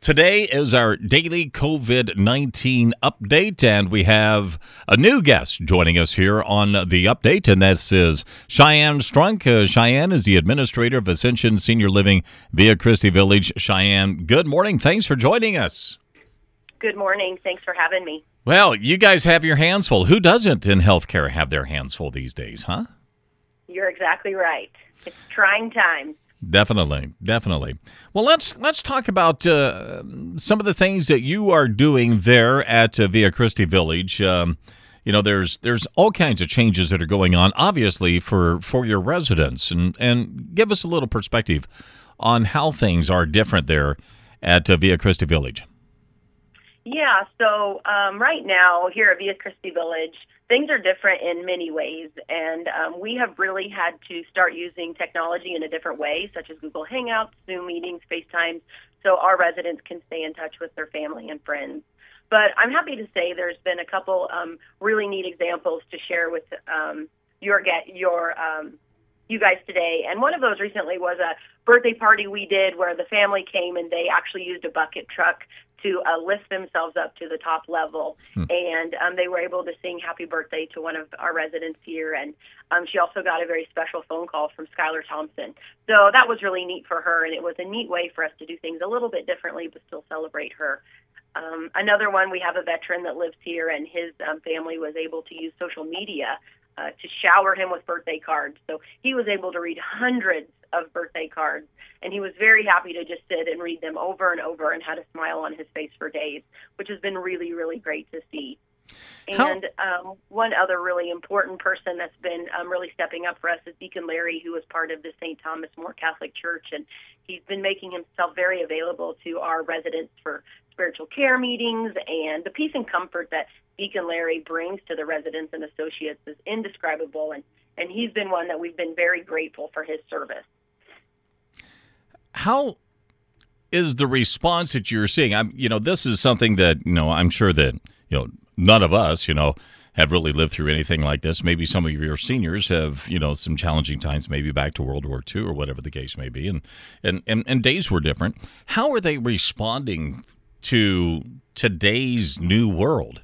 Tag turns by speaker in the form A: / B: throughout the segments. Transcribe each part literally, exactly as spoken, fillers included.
A: Today is our daily COVID nineteen update, and we have a new guest joining us here on the update, and this is Cheyenne Strunk. Uh, Cheyenne is the administrator of Ascension Senior Living Via Christi Village. Cheyenne, good morning. Thanks for joining us.
B: Good morning. Thanks for having me.
A: Well, you guys have your hands full. Who doesn't in healthcare have their hands full these days, huh?
B: You're exactly right. It's trying times.
A: Definitely, definitely. Well, let's let's talk about uh, some of the things that you are doing there at uh, Via Christi Village. Um, you know, there's there's all kinds of changes that are going on, obviously, for, for your residents. And, and give us a little perspective on how things are different there at uh, Via Christi Village.
B: Yeah, so um, right now here at Via Christi Village, things are different in many ways, and um, we have really had to start using technology in a different way, such as Google Hangouts, Zoom meetings, FaceTime, so our residents can stay in touch with their family and friends. But I'm happy to say there's been a couple um, really neat examples to share with um, your get your um, you guys today, and one of those recently was a birthday party we did where the family came and they actually used a bucket truck to uh, lift themselves up to the top level. Hmm. And um, they were able to sing happy birthday to one of our residents here. And um, she also got a very special phone call from Skylar Thompson. So that was really neat for her. And it was a neat way for us to do things a little bit differently, but still celebrate her. Um, another one, we have a veteran that lives here, and his um, family was able to use social media uh, to shower him with birthday cards. So he was able to read hundreds of birthday cards, and he was very happy to just sit and read them over and over and had a smile on his face for days, which has been really, really great to see. And um, one other really important person that's been um, really stepping up for us is Deacon Larry, who is part of the Saint Thomas More Catholic Church, and he's been making himself very available to our residents for spiritual care meetings, and the peace and comfort that Deacon Larry brings to the residents and associates is indescribable, and, and he's been one that we've been very grateful for his service.
A: How is the response that you're seeing? I'm, you know, this is something that, you know, I'm sure that, you know, none of us, you know, have really lived through anything like this. Maybe some of your seniors have, you know, some challenging times, maybe back to World War Two or whatever the case may be, and and, and, and days were different. How are they responding to today's new world?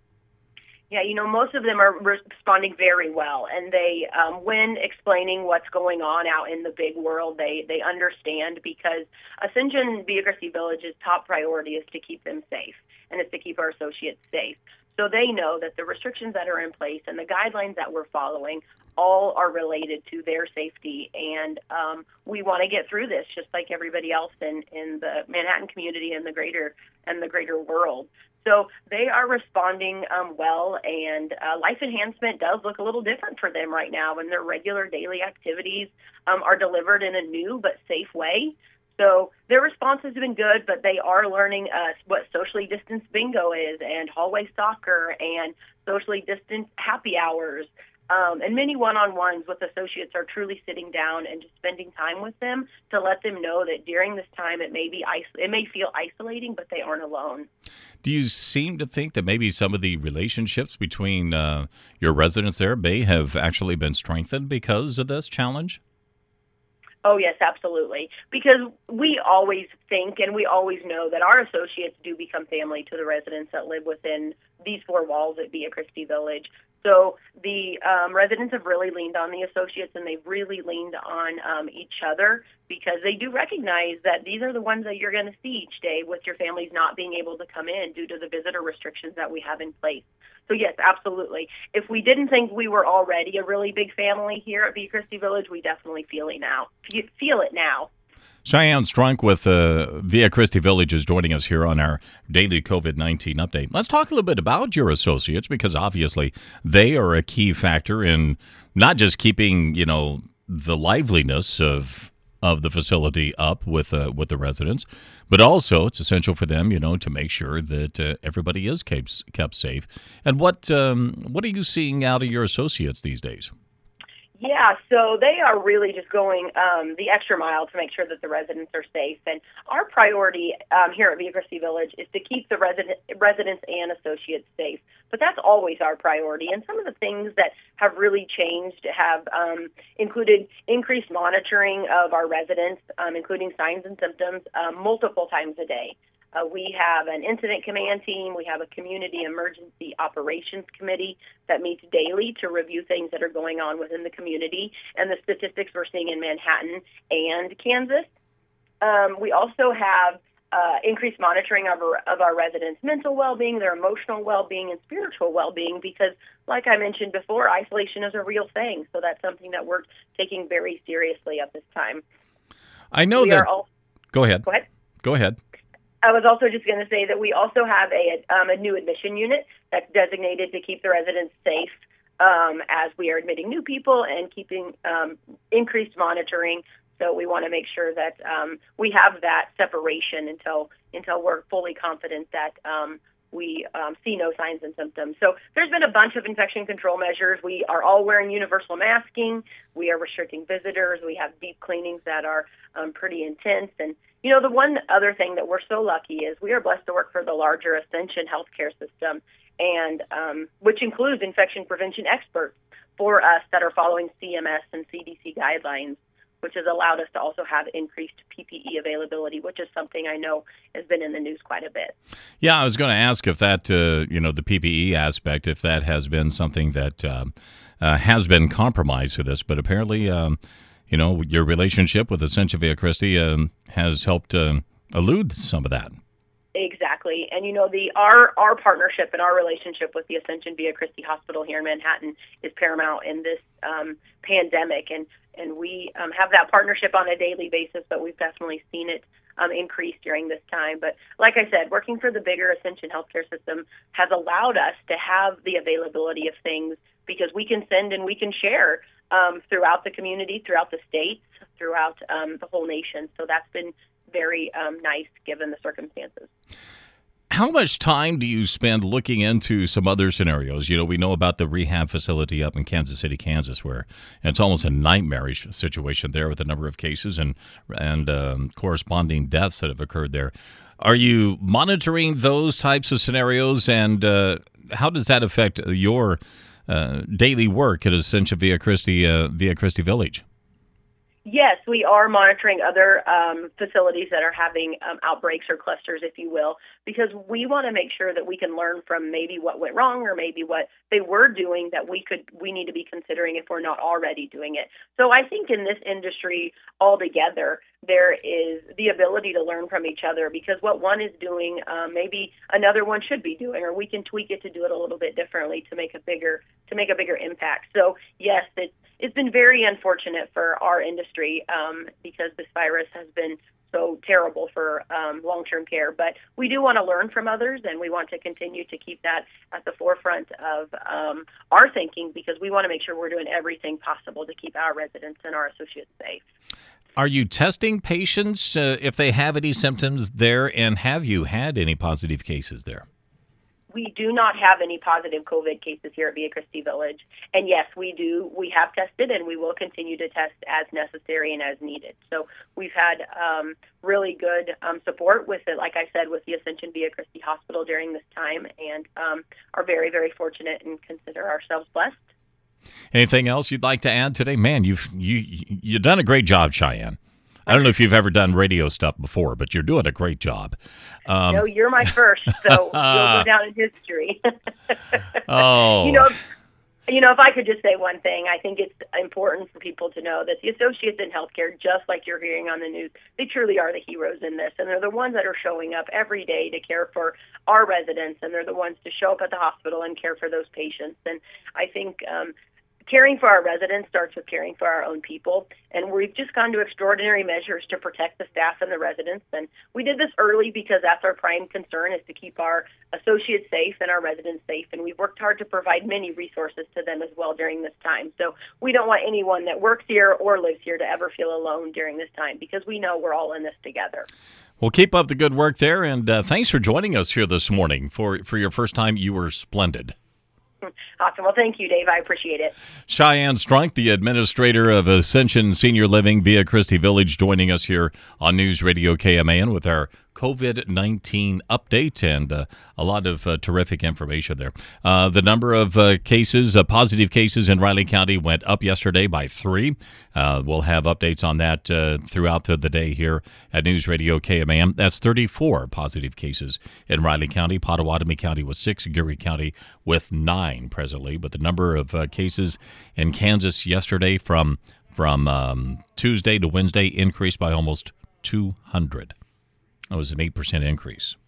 B: Yeah, you know, most of them are responding very well, and they, um, when explaining what's going on out in the big world, they, they understand, because Ascension Via Christi Village's top priority is to keep them safe, and it's to keep our associates safe. So they know that the restrictions that are in place and the guidelines that we're following all are related to their safety, and um, we want to get through this just like everybody else in, in the Manhattan community and the greater and the greater world. So they are responding um, well, and uh, life enhancement does look a little different for them right now, and their regular daily activities um, are delivered in a new but safe way. So their response has been good, but they are learning uh, what socially distanced bingo is, and hallway soccer, and socially distanced happy hours. Um, and many one-on-ones with associates are truly sitting down and just spending time with them to let them know that during this time it may be is- it may feel isolating, but they aren't alone.
A: Do you seem to think that maybe some of the relationships between uh, your residents there may have actually been strengthened because of this challenge?
B: Oh, yes, absolutely. Because we always think and we always know that our associates do become family to the residents that live within these four walls at Via Christi Village. So the um, residents have really leaned on the associates, and they've really leaned on um, each other, because they do recognize that these are the ones that you're going to see each day, with your families not being able to come in due to the visitor restrictions that we have in place. So yes, absolutely. If we didn't think we were already a really big family here at Via Christi Village, we definitely feel it now. Feel it now.
A: Cheyenne Strunk with uh, Via Christi Village is joining us here on our daily COVID nineteen update. Let's talk a little bit about your associates, because obviously they are a key factor in not just keeping, you know, the liveliness of of the facility up with uh, with the residents, but also it's essential for them, you know, to make sure that uh, everybody is kept kept safe. And what um, what are you seeing out of your associates these days?
B: Yeah, so they are really just going um, the extra mile to make sure that the residents are safe. And our priority um, here at Via Christi Village is to keep the resident, residents and associates safe. But that's always our priority. And some of the things that have really changed have um, included increased monitoring of our residents, um, including signs and symptoms, um, multiple times a day. Uh, we have an incident command team. We have a community emergency operations committee that meets daily to review things that are going on within the community and the statistics we're seeing in Manhattan and Kansas. Um, we also have uh, increased monitoring of our, of our residents' mental well-being, their emotional well-being, and spiritual well-being because, like I mentioned before, isolation is a real thing. So that's something that we're taking very seriously at this time.
A: I know
B: we
A: that.
B: All,
A: go ahead.
B: Go ahead.
A: Go ahead.
B: I was also just going to say that we also have a, um, a new admission unit that's designated to keep the residents safe um, as we are admitting new people and keeping um, increased monitoring. So we want to make sure that um, we have that separation until until we're fully confident that um, we um, see no signs and symptoms. So there's been a bunch of infection control measures. We are all wearing universal masking. We are restricting visitors. We have deep cleanings that are um, pretty intense. And, you know, the one other thing that we're so lucky is we are blessed to work for the larger Ascension healthcare system, and um, which includes infection prevention experts for us that are following C M S and C D C guidelines, which has allowed us to also have increased P P E availability, which is something I know has been in the news quite a bit.
A: Yeah, I was going to ask if that, uh, you know, the P P E aspect, if that has been something that um, uh, has been compromised for this, but apparently, um, you know, your relationship with Ascension Via Christi um, has helped uh, elude some of that.
B: Exactly. And, you know, the our our partnership and our relationship with the Ascension Via Christi Hospital here in Manhattan is paramount in this um, pandemic. And, and we um, have that partnership on a daily basis, but we've definitely seen it um, increase during this time. But like I said, working for the bigger Ascension healthcare system has allowed us to have the availability of things because we can send and we can share um, throughout the community, throughout the states, throughout um, the whole nation. So that's been very um, nice given the circumstances.
A: How much time do you spend looking into some other scenarios? You know, we know about the rehab facility up in Kansas City, Kansas, where it's almost a nightmarish situation there with a number of cases and and um, corresponding deaths that have occurred there. Are you monitoring those types of scenarios, and uh, how does that affect your uh, daily work at Ascension Via Christi, uh, Via Christi Village?
B: Yes, we are monitoring other um, facilities that are having um, outbreaks or clusters, if you will, because we want to make sure that we can learn from maybe what went wrong or maybe what they were doing that we could we need to be considering if we're not already doing it. So I think in this industry altogether, there is the ability to learn from each other because what one is doing, um, maybe another one should be doing, or we can tweak it to do it a little bit differently to make a bigger to make a bigger impact. So yes, it's It's been very unfortunate for our industry um, because this virus has been so terrible for um, long-term care. But we do want to learn from others, and we want to continue to keep that at the forefront of um, our thinking because we want to make sure we're doing everything possible to keep our residents and our associates safe.
A: Are you testing patients uh, if they have any symptoms there, and have you had any positive cases there?
B: We do not have any positive COVID cases here at Via Christi Village. And yes, we do. We have tested and we will continue to test as necessary and as needed. So we've had um, really good um, support with it, like I said, with the Ascension Via Christi Hospital during this time and um, are very, very fortunate and consider ourselves blessed.
A: Anything else you'd like to add today? Man, you've you, you've done a great job, Cheyenne. I don't know if you've ever done radio stuff before, but you're doing a great job. Um,
B: no, you're my first, so you'll go down in history.
A: oh.
B: You know, you know, if I could just say one thing, I think it's important for people to know that the associates in healthcare, just like you're hearing on the news, they truly are the heroes in this, and they're the ones that are showing up every day to care for our residents, and they're the ones to show up at the hospital and care for those patients. And I think um, caring for our residents starts with caring for our own people, and we've just gone to extraordinary measures to protect the staff and the residents, and we did this early because that's our prime concern is to keep our associates safe and our residents safe, and we've worked hard to provide many resources to them as well during this time. So we don't want anyone that works here or lives here to ever feel alone during this time because we know we're all in this together.
A: Well, keep up the good work there, and uh, thanks for joining us here this morning. For, for your first time, you were splendid.
B: Awesome. Well, thank you, Dave. I appreciate it.
A: Cheyenne Strunk, the administrator of Ascension Senior Living Via Christi Village, joining us here on News Radio K M A N with our COVID nineteen update, and uh, a lot of uh, terrific information there. Uh, the number of uh, cases, uh, positive cases in Riley County went up yesterday by three. Uh, we'll have updates on that uh, throughout the, the day here at News Radio K M A M. That's thirty-four positive cases in Riley County. Pottawatomie County with six, Geary County with nine presently. But the number of uh, cases in Kansas yesterday from from um, Tuesday to Wednesday increased by almost two hundred. That was an eight percent increase.